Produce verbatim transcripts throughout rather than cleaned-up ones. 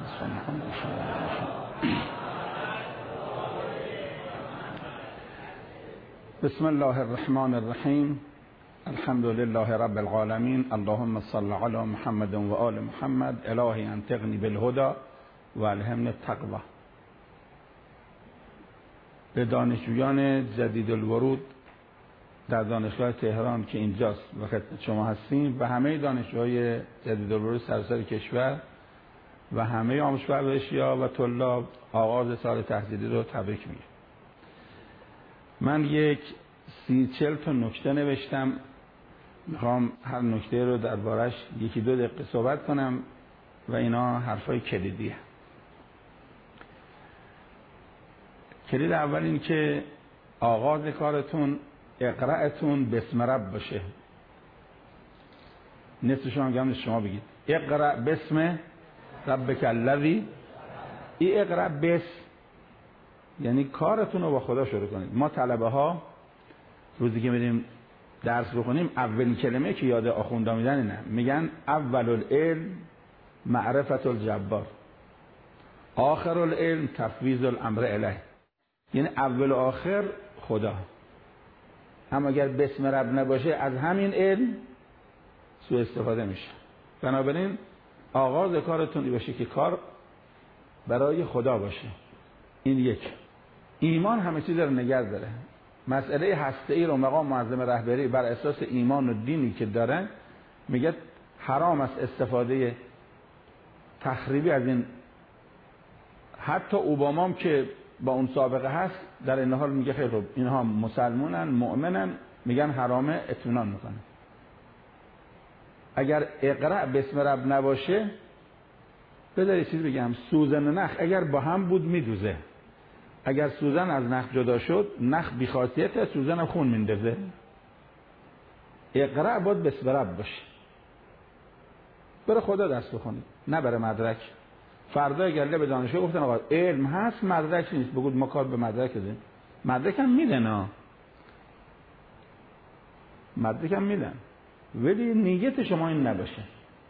بسم الله الرحمن الرحیم. الحمد لله رب العالمین. اللهم صل علی محمد و آل محمد. الهی انطقنی بالهدى و الهمنی التقوی. به دانشجویان جدید الورود در دانشگاه تهران که اینجاست و خدمت شما هستیم و همه دانشجوهای جدید الورود سراسر کشور و همه آموزشگاه اشیا و طلاب آغاز سال تحصیلی رو تبریک میگم. من یک سی چل تا نکته نوشتم، میخوام هر نکته رو دربارش یکی دو دقیقه صحبت کنم و اینا حرفای کلیدیه. کلید اول این که آغاز کارتون اقرأتون بسم رب باشه. نصف شما هم شما بگید اقرأ بسم ربک الذی. این اقرأ بس یعنی کارتون رو با خدا شروع کنید. ما طلبه ها روزی که میریم درس بخونیم اولین کلمه که یاد آخوندا میدن اینه، میگن اول العلم معرفت الجبار، آخر العلم تفویض الامر الیه. یعنی اول و آخر خدا. اما اگر بسم رب نباشه از همین علم سوء استفاده میشه. بنابراین آغاز کارتون باشه که کار برای خدا باشه. این یک. ایمان همه چیز رو نگه داره. مسئله هسته‌ای رو مقام معظم رهبری بر اساس ایمان و دینی که داره میگه حرام است استفاده تخریبی از این. حتی اوباما هم که با اون سابقه هست در این حال میگه خیر خوب اینها مسلمانن مؤمنن، میگن حرامه، اطمینان میکنه. اگر اقرأ بسم رب نباشه، بذار چیز بگم، سوزن و نخ اگر با هم بود میدوزه. اگر سوزن از نخ جدا شد نخ بیخاصیته، سوزن هم خون میندازه. اقرأ باید بسم رب باشه. برای خدا دست بخونید نه برای مدرک. فردا اگر به دانشجو گفتن آقا علم هست مدرک نیست، بگید ما کار به مدرک داریم. مدرک هم میدن ها، مدرک هم میدن، ولی نیت شما این نباشه.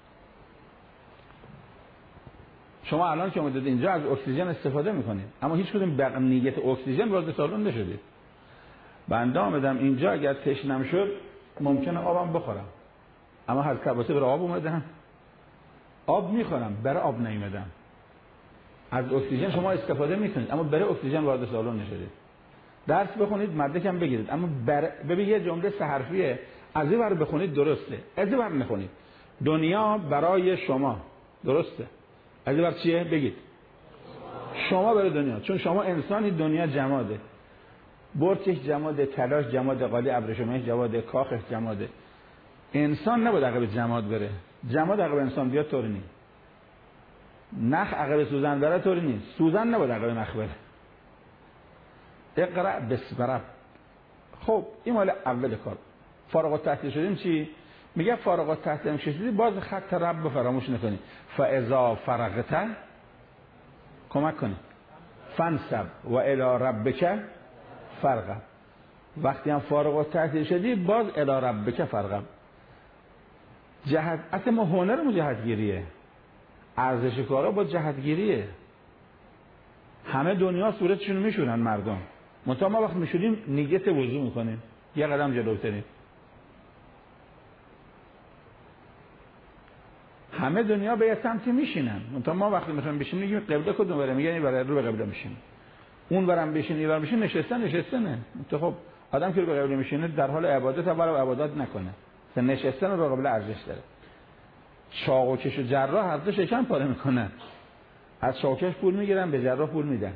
شما الان که اومدید اینجا از اکسیژن استفاده میکنید، اما هیچ کدوم به نیت اکسیژن وارد سالن نشدید. بنده آمدم اینجا اگر تشنم شد ممکنه آبم بخورم، اما هر کباسه برای آب اومدم آب میخورم، برای آب نیومدم. از اکسیژن شما استفاده میکنید اما برای اکسیژن وارد سالن نشدید. درس بخونید مدرکم بگیرید، اما بر... ببین یه جمله سه حرفیه، از این ور بخونید درسته، از این ور نخونید. دنیا برای شما درسته، از این ور چیه بگید شما برای دنیا، چون شما انسانی، دنیا جماده. برچش جماده، تلاش جماده، قالی ابریشمش جماده، کاخش جماده. انسان نباید عقب جماد بره. جماد عقب انسان بیاد طوری نیست. نخ عقب سوزن بره طوری نیست. سوزن نباید عقب نخ بره. اقرأ بسم رب. خب این مال اول کار. فارغ التحصیل شدیم چی؟ میگه فارغ التحصیل شدی باز خط رب فراموش نکنی. فاذا فرغت کمک کنی. فانصب و الی ربک فرغب. وقتی هم فارغ التحصیل شدی باز الی ربک فرغب. جهت اصلا ما هنرمون جهتگیریه. ارزش کارا با جهتگیریه. همه دنیا صورتشون میشونن مردم، منتها ما وقت میشونیم نیت وضو میکنیم یه قدم جلوتریم. همه دنیا به یه سمتی میشینن، منتها ما وقتی میخوایم بشینیم میگیم قبله کدوم بره، میگن این برای رو به قبله میشین. اون برم بشین این برم بشین، نشستن نشستنه. منتها خب آدم که رو به قبله میشینه در حال عبادت ولی عبادت نکنه. مثلا نشستن رو به قبله ارزش داره. چاق و کش و جراح حتی شکم پاره میکنن، از چاکش پول میگیرن به جراح پول میدن.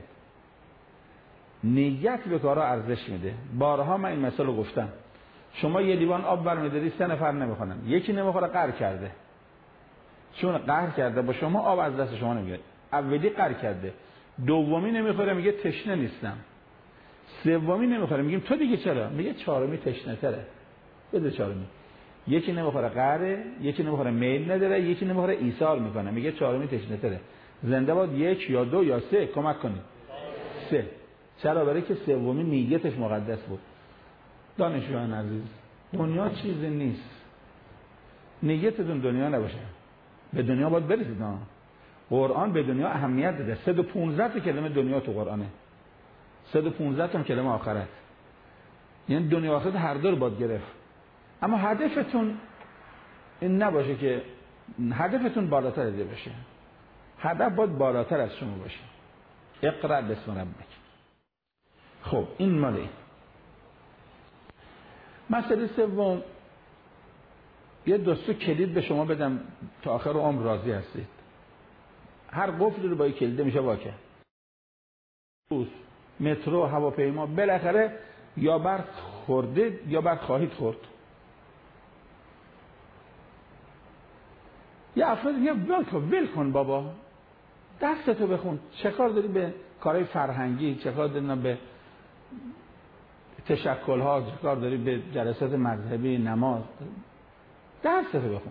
نیت به کارا ارزش میده. بارها من این مثال رو گفتم. شما یه لیوان آب برمی‌داری سه نفر نمیخونن، یکی نمیخوره قهر کرده، چون قهر کرده با شما آب از دست شما نمیگیره. اولی قهر کرده، دومی نمیخوره میگه تشنه نیستم، سومی نمیخوره میگیم تو دیگه چرا، میگه چهارمی تشنه تره بده چهارمی. یکی نمیخوره قهره، یکی نمیخوره میل نداره، یکی نمیخوره ایثار میکنه، میگه چهارمی تشنه تره. زنده باد یک یا دو یا سه، کمک کنید سه. چرا؟ برای که سومی نیتش مقدس بود. دانشجویان عزیز، دنیا چیزی نیست. نیتتون دنیا نباشه. به دنیا باید برسید. نه قرآن به دنیا اهمیت داده. صد و پانزده تا کلمه دنیا تو قرآنه، صد و پانزده تا کلمه آخرت، یعنی دنیا آخرت هر دو رو باید گرفت. اما هدفتون این نباشه که هدفتون بالاتر از این بشه، هدف باید بالاتر از شما باشه. اقرأ باسم ربک. خب این مال این. مسئله سوم، یه دوستو کلید به شما بدم تا آخر عمر راضی هستید. هر قفلی رو با یک کلید میشه وا کرد. مترو، هواپیما، بالاخره یا برق خوردید یا برق خواهید خورد. یه افراد میگه ول کن ول کن بابا، دستتو بخون، چه کار داری به کارهای فرهنگی، چه کار داری به تشکل‌ها، چه کار داری به جلسات مذهبی، نماز، دستتو بخون.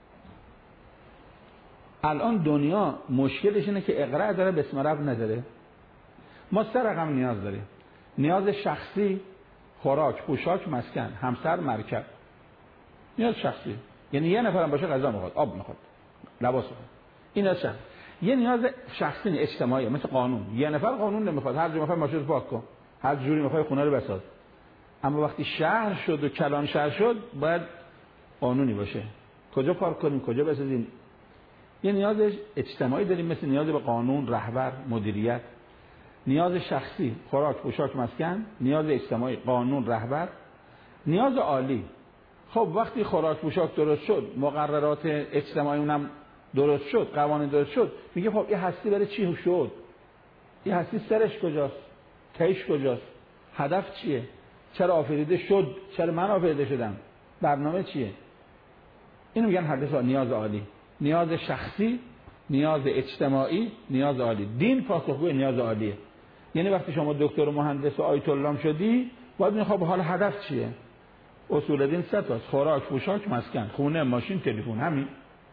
الان دنیا مشکلش اینه که اقرأ داره بسم رب نداره. ما سه رقم نیاز داریم: نیاز شخصی، خوراک، پوشاک، مسکن، همسر، مرکب. نیاز شخصی یعنی یه نفرم باشه غذا میخواد، آب میخواد، لباس میخواد. این نیاز شخصی. یه نیاز شخصی اجتماعی، مثل قانون. یه نفر قانون نمیخواد، هر جور میخواد ماشین پاک کن، هر جوری میخواد خونه رو بساز. اما وقتی شهر شد و کلان شهر شد باید قانونی باشه، کجا پارک کنیم، کجا بسازیم. یه نیاز اجتماعی داریم مثل نیاز به قانون، رهبر، مدیریت. نیاز شخصی، خوراک، پوشاک، مسکن. نیاز اجتماعی، قانون، رهبر. نیاز عالی، خب وقتی خوراک، پوشاک درست شد، مقررات اجتماعی اونم درست شد، قوانین درست شد، میگه خب این هستی برای چی شد؟ این هستی سرش کجاست؟ تهش کجاست؟ هدف چیه؟ چرا آفریده شد؟ چرا من آفریده شدم؟ برنامه چیه؟ اینو میگن هدف. نیاز عالی، نیاز شخصی، نیاز اجتماعی، نیاز عالی. دین پاسخگوی نیاز عالیه. یعنی وقتی شما دکتر و مهندس و آیت الله شدی، باید میگه خب حالا هدف چیه؟ اصول دین سه تاست: خوراک، پوشاک، مسکن، خونه، ماشین، تلفن. همین.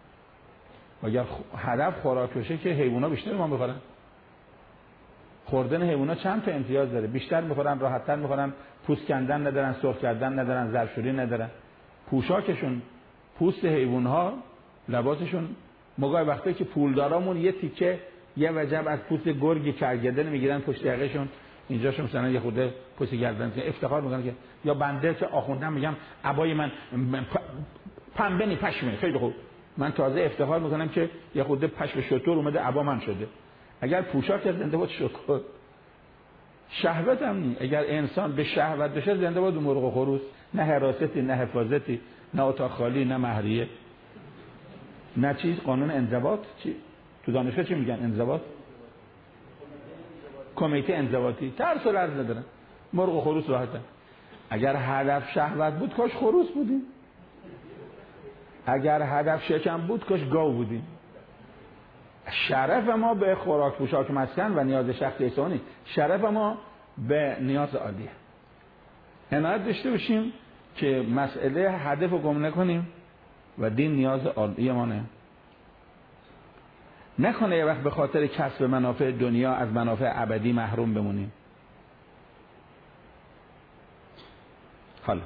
اگر هدف خوراک باشه که حیونا بیشتر ما میخورن. خوردن حیونا چند تا امتیاز داره: بیشتر میخورن، راحت‌تر میخورن، پوست کندن ندارن، سرخ کردن ندارن، ظرفشویی ندارن. پوشاکشون، پوست حیوان‌ها، لباسشون. موقع وقتی که پولدارامون یه تیکه یه وجب از پوست گرگ کرگدن میگیرن پشت یقهشون، اینجاشون مثلا یه خورده پوست گردن افتخار میکنن که، یا بنده که آخوندم میگم عبای من پنبه نی پشمه، خیلی خوب. من تازه افتخار میکنم که یه خورده پشم شتر اومده عبا من شده. اگر پوشاک زنده بود شکر. شهوت هم نی. اگر انسان به شهوت بشه زنده بود مرغ و خروس. نه حراستی، نه حفاظتی، نه اتاق خالی، نه مهریه، نه چیز. قانون انضباط چی؟ تو دانشگاه چی میگن؟ انضباط، کمیته انضباطی. ترس و لرز ندارن، مرغ و خروس راحتن. اگر هدف شهوت بود کاش خروس بودیم، اگر هدف شکم بود کاش گاو بودیم. شرف ما به خوراک، پوشاک، مسکن و نیاز شخصی اجتماعی، شرف ما به نیاز عالیه. عنایت داشته باشیم که مسئله هدف رو گم نکنیم و دین نیاز عالی مانه. نکنه یه وقت به خاطر کسب منافع دنیا از منافع ابدی محروم بمونیم. حالا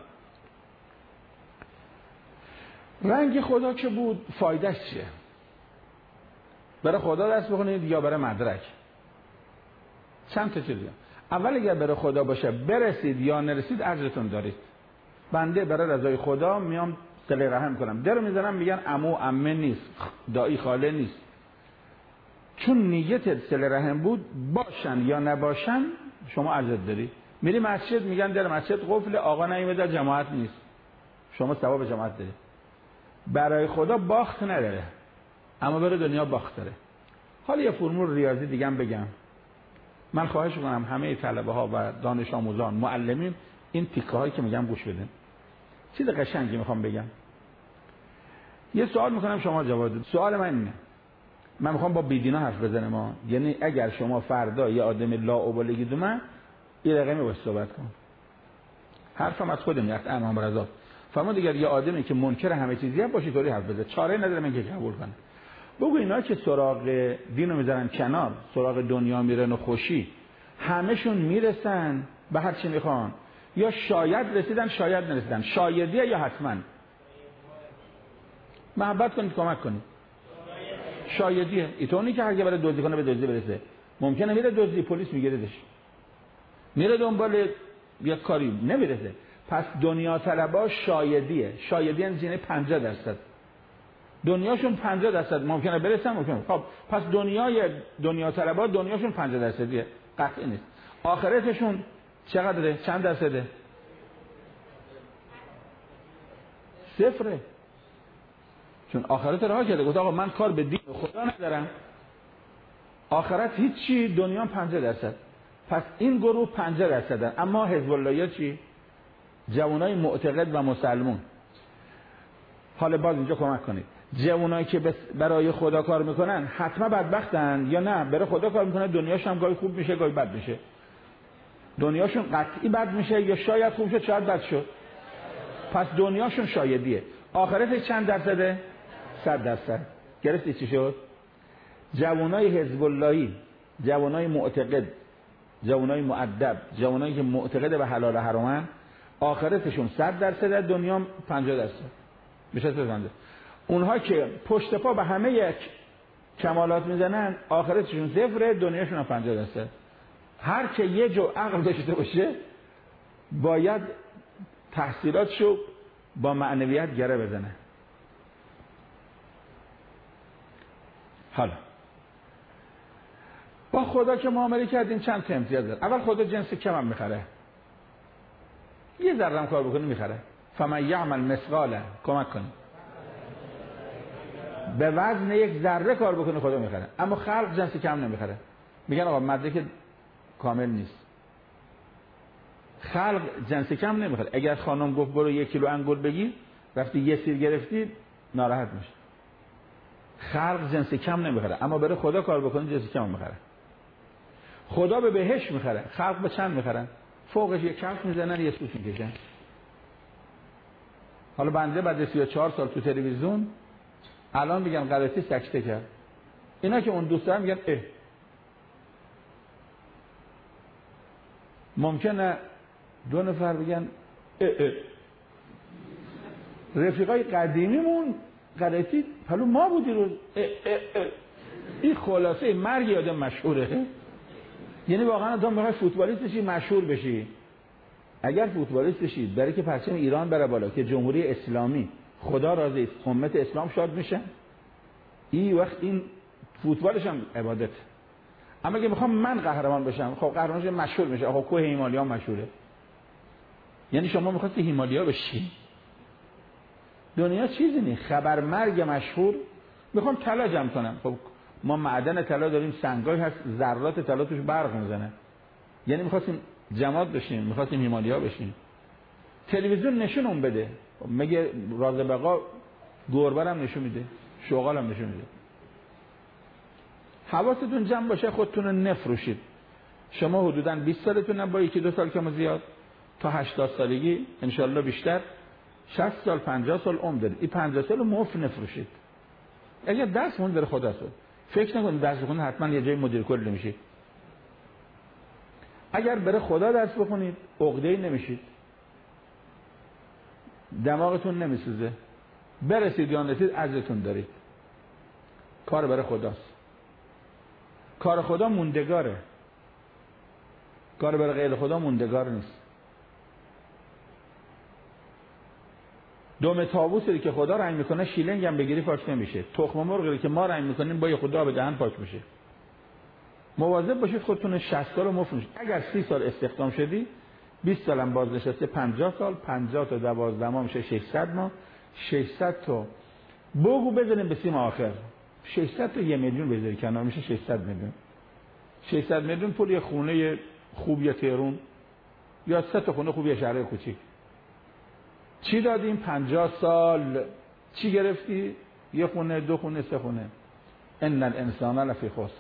رنگ خدا که بود فایدهش چیه؟ برای خدا دست بخونید یا برای مدرک؟ چند تا چیزی. اول اگر برای خدا باشه برسید یا نرسید اجرتون دارید. بنده برای رضای خدا میام صله رحم کنم، درو میزنم میگن عمو عمه نیست، دایی خاله نیست. چون نیتت صله رحم بود، باشن یا نباشن شما اجرت داری. میری مسجد میگن در مسجد قفل، آقا نیومده جماعت نیست، شما ثواب جماعت داری. برای خدا باخت نداره، اما برای دنیا باخت داره. حالا یه فرمول ریاضی دیگه هم بگم. من خواهش میکنم همه طلبه ها و دانش آموزان، معلمین این تیکه هایی که میگم گوش بدین. چیز قشنگی میخوام بگم. یه سوال میکنم شما جواب بدید. سوال من اینه، من میخوام با بیدینا حرف بزنم ما. یعنی اگر شما فردا یه آدم لاابالی دومه یه دقیقه میباید صحبت کن. حرفم از خودم یخت امام رضا فرمود دیگر یه آدمی که منکر همه چیزی هم باشی طوری حرف بزنه، چاره نداره من که قبول کنم. بگو اینا که سراغ دینو میذارن کنار، سراغ دنیا میرن و خوشی، همشون میرسن به هر چی میخوان، یا شاید رسیدن شاید نرسیدن، شایدیه یا حتما؟ محبت کنید، کمک کنید. شایدیه. اینطوری که هر کی بره دزدی کنه به دزدی برسه. ممکنه میره دزدی پلیس میگیردش. میره دنبال یک کاری نمیرسه. پس دنیا طلبا شایدیه. شایدی یعنی زینه پنجاه درصد. دنیاشون پنجاه درصد ممکنه برسن ممکنه. خب پس دنیای دنیا طلبا دنیاشون پنجاه درصدیه. قطعی نیست. آخرتشون چقدره؟ چند درصده؟ صفره. چون آخرت رها کرده. گفت آقا من کار به دین خدا ندارم. آخرت هیچی، دنیا پنجاه درصد. پس این گروه پنجاه درصدن. اما حزب الله چی؟ جوانای معتقد و مسلمون. حالا باز اینجا کمک کنید. جوانایی که برای خدا کار میکنن حتما بدبختن یا نه؟ برای خدا کار میکنن دنیاشون هم گاهی خوب میشه گاهی بد میشه. دنیاشون قطعی بد میشه یا شاید خوب شد شاید بد شد. پس دنیاشون شایدیه. آخرتش چند درصده؟ صد درصد. گرفتی چی شد؟ جوانای حزب اللهی، جوانای معتقد، جوانای مؤدب، جوانایی که معتقد به حلال و حرامن، آخرتشون صد درصد، دنیا پنجاه درصد. میشه بفهمید. اونها که پشت پا به همه یک کمالات میزنن، آخرتشون صفر، دنیاشون هم پنجاه درصد. هر که یه جو عقل داشته باشه باید تحصیلاتشو با معنویت گره بزنه. حالا با خدا که معامله کردیم چند تا امتیاز داره. اول خدا جنس کم هم میخره. یه ذره هم کار بکنه میخره. فمن یعمل مثقال، کمک کنه. به وزن یک ذره کار بکنه خدا میخره. اما خلق جنس کم نمیخره. میگن آقا مدرک کامل نیست. خلق جنس کم نمیخره. اگر خانم گفت برو یک کیلو انگور بگیر، رفتی یه سیر گرفتی، ناراحت میشه. خلق جنس کم نمیخره. اما برای خدا کار بکنه جنس کم میخره. خدا به بهشت میخره. خلق به چند میخرن؟ فوقش یک کف میزنن یه سوت میکشن. حالا بنده بعد سی و چهار سال تو تلویزیون الان میگم غلطی سکته کرد. اینا که اون دوستان میگن اه. ممکنه دو نفر بگن اه اه. رفیقای قدیمیمون غلطی پلو ما بودی رو اه اه اه. این خلاصه مرگ آدم مشهوره. یعنی واقعا تو میخوای فوتبالیست بشی مشهور بشی. اگر فوتبالیست بشی برای که پرچم ایران بره بالا که جمهوری اسلامی خدا راضی است امت اسلام شاد میشه، این وقت این فوتبالش هم عبادت. اما اگه میخوام من قهرمان بشم، خب قهرمانش مشهور میشه. آقا کوه هیمالیا مشهوره. یعنی شما میخواستی هیمالیا بشی. دنیا چیزی نیست. خبر مرگ مشهور. میخوام طلا جمع کنم. خب ما معدن طلا داریم، سنگای هست، ذرات طلا توش برق میزنه. یعنی میخواستیم جماد بشیم، میخواستیم هیمالیا بشیم. تلویزیون نشونم بده. مگه راز بقا گوربرم نشون میده، شغالم نشون میده. حواستون جمع باشه خودتون رو نفروشید. شما حدوداً بیست سالتون با یکی دو سال کم زیاد تا هشتاد سالگی انشالله بیشتر شصت سال پنجاه سال عمر دارید. این پنجاه سال مفت نفروشید. اگه درس مون بره خدا سود. فکر نکنید درس بخونید حتما یه جای مدیر کل نمیشید. اگر بره خدا درس بخونید عقده‌ای نمیشید. دماغتون نمیسوزه. برسید یا نرسید عزتون دارید. کار برای خداست. کار خدا موندگاره. کار برای غیر خدا موندگار نیست. دم طاووسی که خدا رنگ میکنه شیلنگ هم بگیری پاک نمیشه. تخم مرغی که ما رنگ میکنیم با خدا به دهن پاک میشه. مواظب باشید خودتون شصت سال مفروش. اگر سی سال استخدام شدی بیست سال هم بازنشسته پنجاه سال، پنجاه تا دوازده ماه میشه ششصد ماه، ششصد تا بگو بزنیم به سیم آخر. ششصد تا یه میلیون بذاری کنار میشه ششصد میلیون. ششصد میلیون پول یه خونه خوب یا تهران یا سه تا خونه خوب یا شهر کوچیک. چی دادیم؟ پنجاه سال چی گرفتی؟ یه خونه، دو خونه، سه خونه. ان الانسان لفی خسر.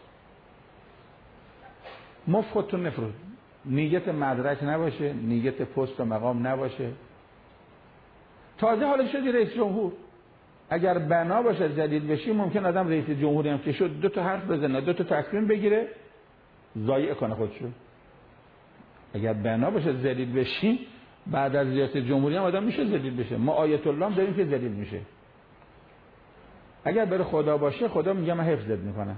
مفت خودتون نفروش. نیت مدرک نباشه، نیت پست و مقام نباشه. تازه حالا شدی رئیس جمهور. اگر بنا باشه ذلیل بشی ممکن آدم رئیس جمهوری هم که شد دو تا حرف بزنه، دو تا تصمیم بگیره، ضایع کنه خودشو. اگر بنا باشه ذلیل بشی بعد از ریاست جمهوری هم آدم میشه ذلیل بشه. ما آیت الله هم داریم که ذلیل میشه. اگر بره خدا باشه، خدا میگه من حفظت میکنم.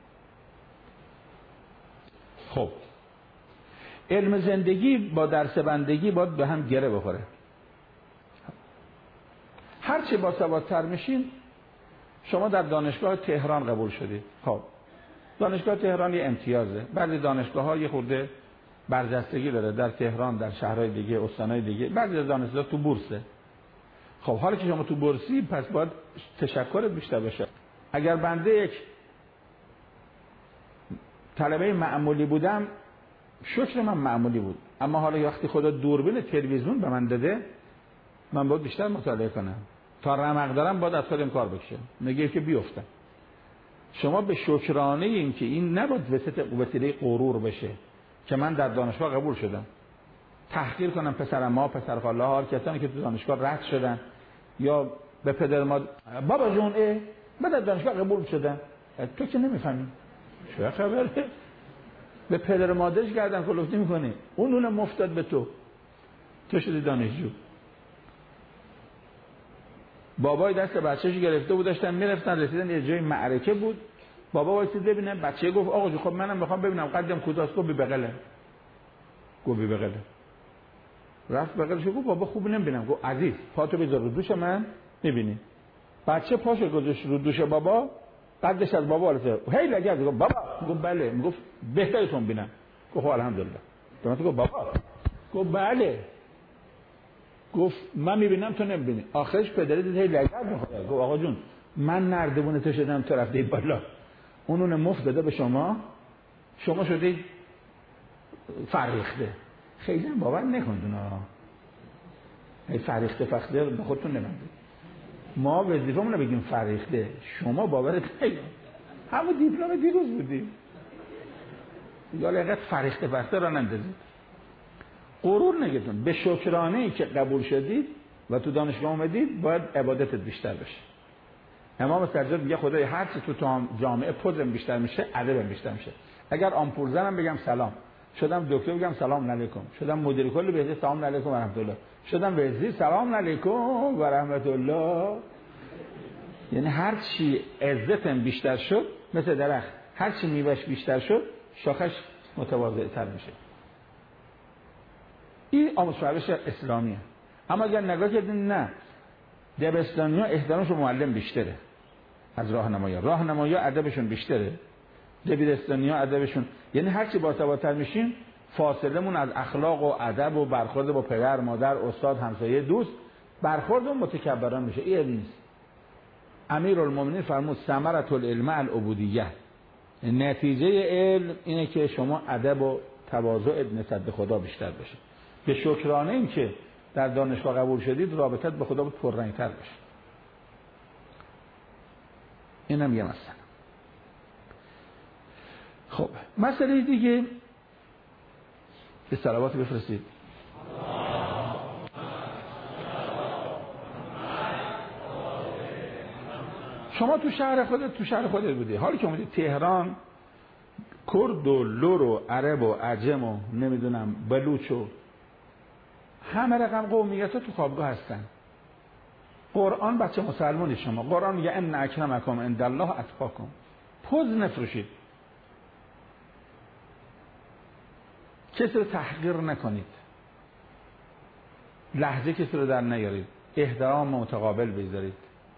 خب علم زندگی با درس بندگی باید به هم گره بخوره. هرچی باسوادتر میشین، شما در دانشگاه تهران قبول شدید. خب دانشگاه تهران یه امتیازه، بعضی دانشگاه ها یه خورده برجستگی داره، در تهران، در شهرهای دیگه، استانهای دیگه، بعضی از دانشگاه تو بورسه. خب حالا که شما تو بورسی، پس باید تشکرت بیشتر بشه. اگر بنده یک طلبه معمولی بودم، شکر من معمولی بود، اما حالا وقتی خدا دوربین تلویزیون به من داده، من باید بیشتر مطالعه کنم. تا رمق دارم باید از خودم کار بکشم، میگه که بیفتم. شما به شکرانه این که این نباید وسیله غرور بشه که من در دانشگاه قبول شدم، تحقیر کنم پسر ما، پسر خاله ها، کسانی که تو دانشگاه رد شدن، یا به پدر ما بابا جون اه من در دانشگاه قبول شدم. تو که نمیفهمی چه خبره؟ به پدر مادرش گردن کلفتی میکنی، اون اون مفتاد به تو، تو شدی دانشجو. بابای دست بچه‌ش گرفته بود، داشتن میرفتن، رسیدن یه جای معرکه بود، بابا وایسید ببینه، بچه گفت آقا جو خب منم میخوام ببینم قدم کجاست. گفت بی بغله. گفت بی بغله. رفت بغلش، گفت بابا خوب نمیبینم. گفت عزیز پاتو بذار رو دوش من میبینی. بچه پاشو گذاشت رو دوش بابا، قدش از بابا بالاتر، هی لگد. گفت بابا. گفت بله. گفت بهترتون ببینم. گفت الحمدلله. تو گفت بابا. گفت بله. گفت من میبینم تو نمیبینی. آخرش پدری دید هی لگد میخواد. گفت آقا جون من نردبون تو شدم، تو رفتی بالا، اونونه مفت داده به شما، شما شدید فریخته. خیلی هم باور نکنید اونا، ای فریخته فخته به خودتون نمیدید. ما وظیفه‌مون رو بگیم فریخته، شما باورت نمیاد. همون دیپلم دیروز بودیم، یا لقد فریخته فخته را نندازید. غرور نگیرید. به شکرانه ای که قبول شدید و تو دانشگاه اومدید، باید عبادتت بیشتر بشه. امام سجاد میگه خدای هر چی تو جامعه پوزم بیشتر میشه، ادبم بیشتر میشه. اگر آمپول زنم بگم سلام، شدم دکتر بگم سلام علیکم، شدم مدیر کل بهداشت سلام علیکم و رحمت الله، شدم وزیر سلام علیکم و رحمت الله. یعنی هر چی عزتم بیشتر شد، مثل درخت هر چی میوهش بیشتر شد، شاخش متواضع‌تر میشه. این آموزش پرورش اسلامیه. اما اگر نگاه کردین نه، دبستانی‌ها احترامشون معلم بیشتره از راهنمایا، راهنمایا ادبشون بیشتره، دبیرستانی‌ها ادبشون، یعنی هر چی باسوادتر میشیم، فاصلمون از اخلاق و ادب و برخورد با پدر، مادر، استاد، همسایه، دوست، برخورد اون متکبران میشه. این علم نیست. امیرالمومنین فرمود ثمرة العلم العبودیه، نتیجه علم اینه که شما ادب و تواضع نسبت به خدا بیشتر بشه. به شکرانه این که در دانشگاه قبول شدید، رابطت به خدا بود پررنگ‌تر بشه. اینم یه مسئله. خب مسئله دیگه، به صلوات بفرستید. شما تو شهر خودت تو شهر خودت بودی، حالی که اومدی تهران، کرد و لور و عرب و عجم و نمیدونم بلوچ و همه رقم قومیت ها تو خوابگاه هستن. قرآن بچه مسلمانی شما، قرآن میگه ان اکرمکم عند الله اتقاکم. پوز نفروشید، کسی رو تحقیر نکنید، لحظه کسی رو در نیارید، احترام متقابل بذارید.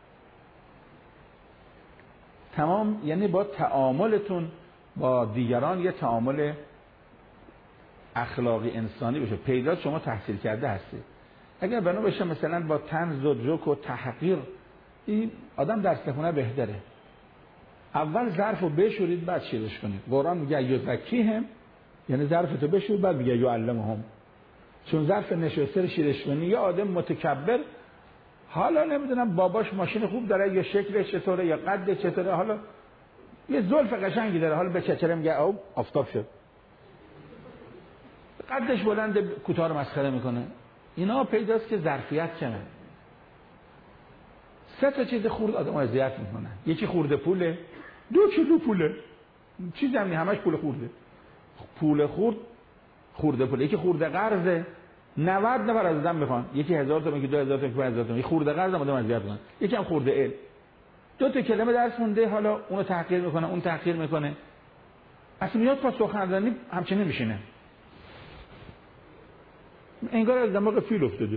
تمام، یعنی با تعاملتون با دیگران یه تعامل اخلاقی انسانی بشه. پیدا شما تحصیل کرده هستید، اگر بنا بشه مثلا با طنز و جوک و تحقیر، این آدم درس بخونه بهتره. اول ظرفو بشورید بعد شیرش کنید. قرآن میگه یزکیهم، یعنی ظرفتو بشور بعد میگه یعلمهم. چون ظرف نشسته رو شیرش کنی، یه آدم متکبر، حالا نمیدونم باباش ماشین خوب داره یا شکلش چطوره یا قدش چطوره، حالا یه زلف قشنگی داره، حالا به چچره میگه او آفتاب شد، قدش بلند کوتاه رو مسخره میکنه. اینا پیداست که ظرفیت کمه. سه تا چیز خورد آدم اذیت میکنه. یکی خورده پوله، دو کیلو پوله، چیزی هم همش پول خورده. پول خورد خورده پوله. یکی خورده قرضه، نود نفر از آدم میخوان، یکی هزار تومان، یکی دو هزار تومان، یکی پنج هزار تومان. یکی خورده قرض آدم اذیت میکنه. یکی هم خورده ال. دو تا کلمه درس مونده، حالا اونو تحقیر میکنه، اون تحقیر میکنه، اصلا میاد پس سخنرانی همچنین میشینه، انگار از دماغ فیل افتاده.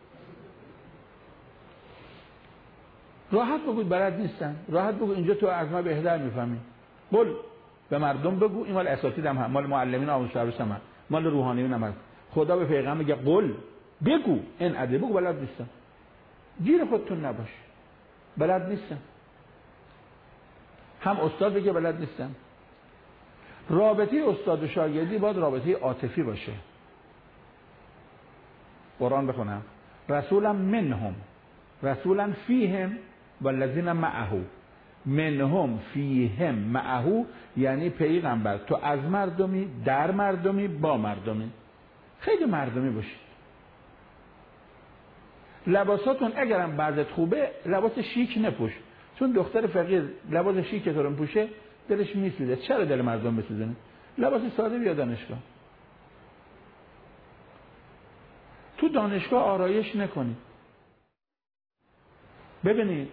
راحت بگو بلد نیستن، راحت بگو اینجا تو از ما بهتر میفهمی. قول به مردم بگو، این مال اساتید هم، هم مال معلمین آموزش هم، مال روحانیون هم هست. خدا به پیغمبر میگه قول بگو، این ادب بگو بلد نیستم. گیر خودتون نباش، بلد نیستم. هم استاد بگه بلد نیستم. رابطه استاد و شاگردی باید رابطه عاطفی باشه. قرآن بخونم رسولا منهم رسولا فیهم والذین معه، منهم فیهم معه یعنی پیغمبر تو از مردمی، در مردمی، با مردمی. خیلی مردمی باشید. لباساتون اگرم بعضت خوبه لباس شیک نپوش، چون دختر فقیر لباس شیک تو رو پوشه دلش میسوزه. چرا دل مردم بسوزونه؟ لباس ساده بیا دانشگاه. تو دانشگاه آرایش نکنید. ببینید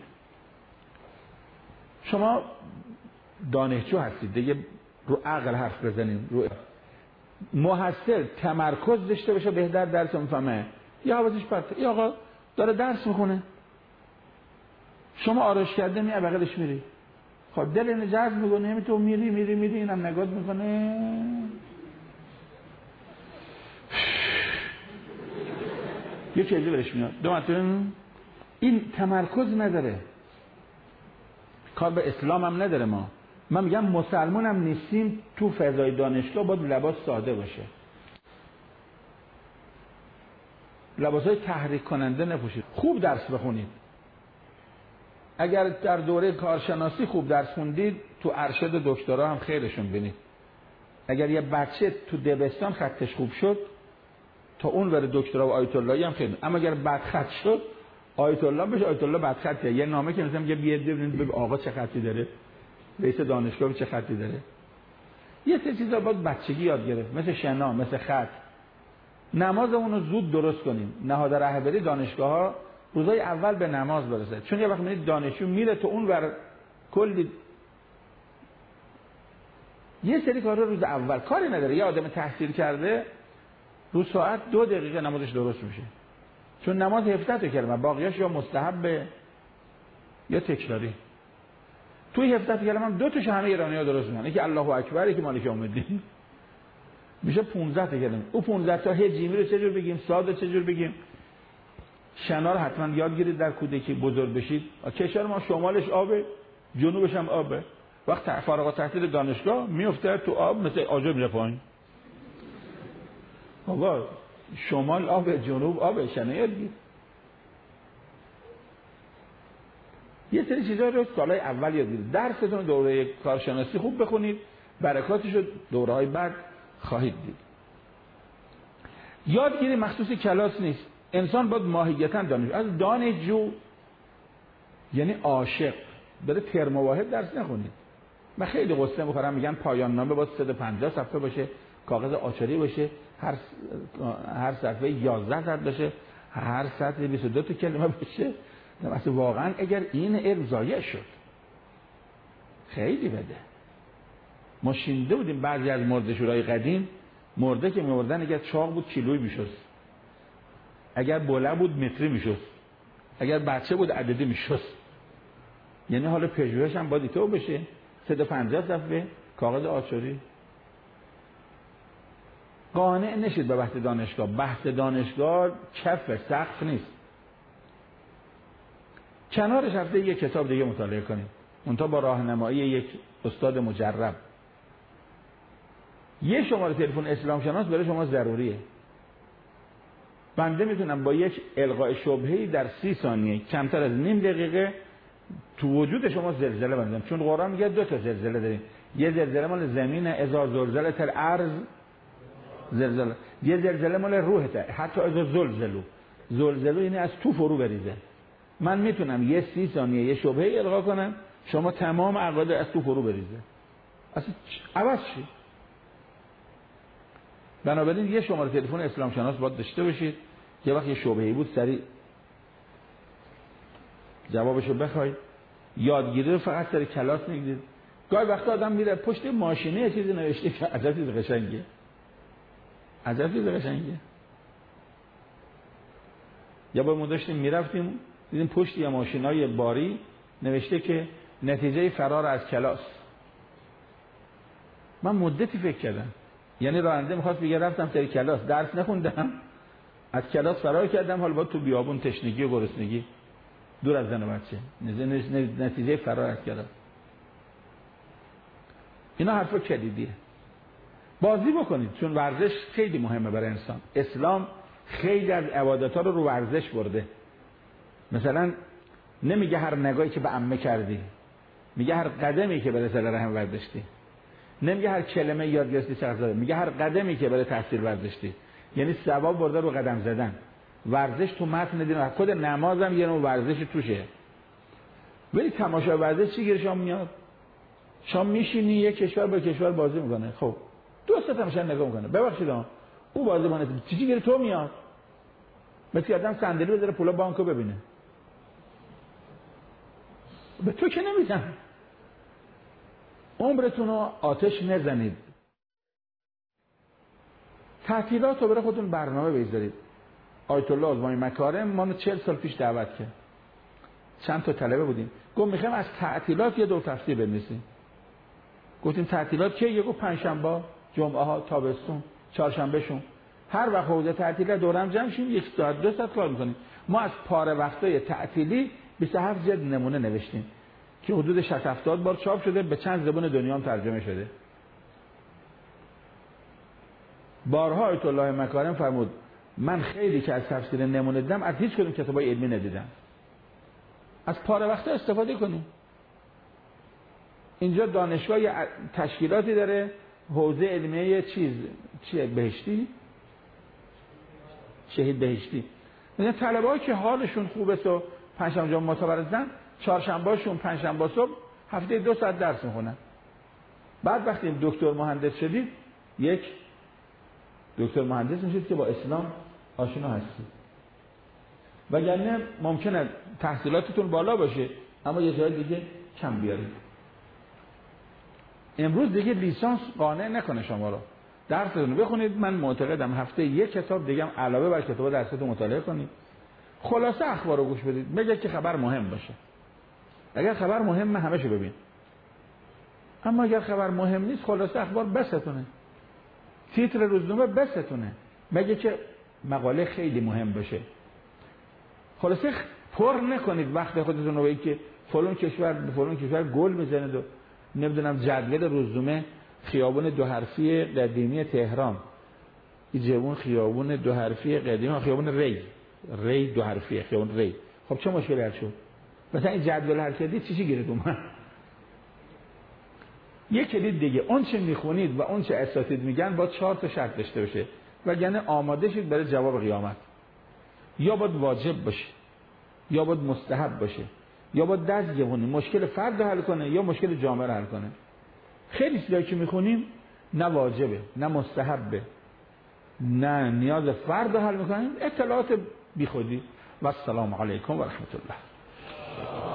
شما دانشجو هستید دیگه، رو عقل حرف بزنید، رو محصل تمرکز داشته باشه بهتر درس میفهمه. یا حواسش پرته، یا آقا داره درس میخونه، شما آرایش کرده میای بغلش میری، خب دل اینو جذب میکنه، همین تو میری میری میری اینم نگات میکنه، یه چیزی برش میاد. دو مرتبه این تمرکز نداره، کار به اسلام هم نداره. ما من میگم مسلمان هم نیستیم، تو فضای دانشگاه باید لباس ساده باشه، لباسای تحریک کننده نپوشید، خوب درس بخونید. اگر در دوره کارشناسی خوب درس خوندید تو ارشد و دکترا هم خیرشون بینید. اگر یه بچه تو دبستان خطش خوب شد تا اون ور دکترا و آیت اللهی هم خیلی، اما اگر بد خط شد آیت الله بشه آیت الله بد خطه. یه نامه که مثلا میگه بیاد ببینید ببین آقا چه خطی داره، رئیس دانشگاه چه خطی داره. یه سری چیزا باید بچگی یاد گرفت، مثل شنا، مثل خط. نمازمون رو زود درست کنیم. نهاد رهبری دانشگاه‌ها روزای اول به نماز برسه، چون یه وقت میبینید دانشجو میره تو اون ور کلی یه سری کارا روز اول کاری نداره. یه آدم تحصیل کرده رو ساعت دو دقیقه نمازش درست میشه، چون نماز هفده تا کلمه، باقیاش یا مستحب یا تکراری. توی هفده تا کلمه هم دو تاش همه ایرانی‌ها درست میکنن، یکی الله اکبر، یکی مالک یوم الدین، میشه پانزده تا کلمه. او پانزده تا هجیمی رو چجور بگیم، ساده چجور بگیم. شنا رو حتما یاد گیرید در کودکی، بزرگ بشید. کشور ما شمالش آبه، جنوبش هم آبه. وقت فارغ التحصیل دانشگاه میفته تو آب، مثل آجر میره پایین. بابا شمال آبه، جنوب آبه، شنا یاد گیر. یه سری چیزا رو سالهای اول یاد گیرید. درستون دوره کارشناسی خوب بخونید، برکاتش رو دوره‌های بعد خواهید دید. یادگیری مخصوص کلاس نیست. انسان باید ماهیتاً دانش. از دانشجو یعنی عاشق بره ترم واحد درس نخونید. من خیلی قصه می‌خورم، میگن پایان نامه باید صد و پنجاه صفحه باشه، کاغذ آچاری باشه، هر هر صفحه یازده صفحه باشه، هر سطر بیست و دو تا کلمه باشه. مثلا واقعا اگر این علم ضایع شد خیلی بده. ما شینده بودیم بعضی از مرده‌شورای قدیم، مرده که می‌مردن اگر چاق بود کیلویی می‌شست، اگر بلند بود متری می‌شست، اگر بچه بود عددی می‌شست. یعنی حالا پژوهش هم باید تو بشه، صد و پنجاه صفحه کاغذ آچاری. قانع نشید به بحث دانشگاه. بحث دانشگاه کف سقف نیست. کنارش هفته یک کتاب دیگه مطالعه کنید، اونتا با راهنمایی یک استاد مجرب. یه شماره تلفن اسلام شناس برای شما ضروریه. بنده میتونم با یک القاء شبهه‌ای در سی ثانیه، کمتر از نیم دقیقه، تو وجود شما زلزله بندم. چون قرآن میگه دو تا زلزله داریم، یه زلزله مال زمین، اذا زلزلت الارض زلزله، یه زلزله مال روحه، حتی اذا زلزلوا. زلزله یعنی از تو فرو بریزه. من میتونم یه سی ثانیه یه شبهه القا کنم، شما تمام عقاید از تو فرو بریزه، اصلا عوض شید. بنابراین یه شماره تلفن اسلام شناس باید داشته باشید، یه وقت یه شبهه‌ای بود سریع جوابشو بخواید. یادگیری رو فقط سر کلاس میگیرید. گاهی وقتا آدم میره پشت ماشینه یه چیزی نوشته که عجب چیز قشنگه، عجب چیز قشنگه. یا با ما داشتیم میرفتیم دیدیم پشت یه ماشینای باری نوشته که نتیجه فرار از کلاس. من مدتی فکر کردم، یعنی راننده میخواست بگه رفتم سر کلاس درس نخوندم، از کلاس فرار کردم، حالا با تو بیابون تشنگی و گرسنگی دور از زن و بچه، نتیجه فرار از کلاس. اینا حرفا کلیدیه. بازی بکنید، چون ورزش خیلی مهمه برای انسان. اسلام خیلی از عبادت‌ها رو رو ورزش برده. مثلا نمیگه هر نگاهی که به عمه کردی، میگه هر قدمی که برای صله رحم برداشتی. نمیگه هر کلمه یاد گرفتی چقدر زده، میگه هر قدمی که برای تحصیل برداشتی. یعنی ثواب برده رو قدم زدن. ورزش تو متن دین، خود نمازم یه نوع ورزش توشه. ولی تماشا ورزش چی گیره شام میاد؟ شام میشینی یک کشور با کشور بازی میکنه، خب دو سه تا میشن نگاه میکنه، ببخشید ها او بازی کنه چی چی گیره تو میاد؟ مثل آدم صندلی بذاره پولا بانکو ببینه. به تو که نمیزن. عمرتون رو آتش نزنید. تعطیلات رو برای خودتون برنامه بذارید. آیت الله آزمایی مکارم ما چهل سال پیش دعوت کرد. چند تا طلبه بودیم. گفت میخوایم از تعطیلات یه دور تفسیر بنویسیم. گفتیم تعطیلات چیه؟ یه گفت پنجشنبه، جمعه ها، تابستون، چهارشنبه شون. هر وقت حوزه تعطیلات دورم جمع شیم یک ساعت دو ساعت کار میکنیم. ما از پاره وقتای تعطیلی بیست و هفت جلد نمونه نوشتیم که حدود شصت هفتاد بار چاپ شده، به چند زبان دنیا هم ترجمه شده. بارها آیت الله مکارم فرمود من خیلی که از تفسیر نمونه دیدم از هیچ کدوم کتابای علمی ندیدم. از پاره وقتا استفاده کنیم. اینجا دانشگاه تشکیلاتی داره، حوزه علمیه چیز چیه بهشتی؟ شهید بهشتی. مثلا طلبه‌ها که حالشون خوبه و پنجشنبه معتبرن، چهارشنبهشون پنجشنبه صبح هفته دو ساعت درس میخونن. بعد وقتی دکتر مهندس شدید، یک دکتر مهندس میشید که با اسلام آشنا هستید. وگرنه ممکنه تحصیلاتتون بالا باشه اما یه جای دیگه کم بیارید. امروز دیگه لیسانس قانع نکنه شما رو. درستون بخونید. من معتقدم هفته یک کتاب دیگه هم علاوه بر کتاب درستون مطالعه کنید. خلاصه اخبار رو گوش بدید. مگه که خبر مهم باشه. اگر خبر مهمه همه‌شو ببین. اما اگر خبر مهم نیست خلاصه اخبار بستونه. تیتر روزنامه بستونه. مگه که مقاله خیلی مهم باشه. خلاصه پر نکنید وقت خودتون رو به اینکه فلان کشور فلان کشور گل میزنه و نمیدونم جدول روزنامه خیابون دو حرفی قدیمی تهران، این جوون خیابون دو حرفی قدیمی خیابون ری ری دو حرفی خیابون ری. خب چه مشکلی حل شد؟ مثلا این جدول حرکتی چی چی گیره اومد؟ یک کلید دیگه، اون چه میخونید و اون چه اساتید میگن با چهار تا شرط داشته باشه وگرنه آماده شید برای جواب قیامت. یا باید واجب باشه، یا باید مستحب باشه، یا باید دست جوونی مشکل فرد حل کنه یا مشکل جامعه رو حل کنه. خیلی چیزایی که میخونیم نه واجبه نه مستحبه نه نیاز فرد حل میکنیم، اطلاعات بیخودی. و السلام علیکم و رحمت الله.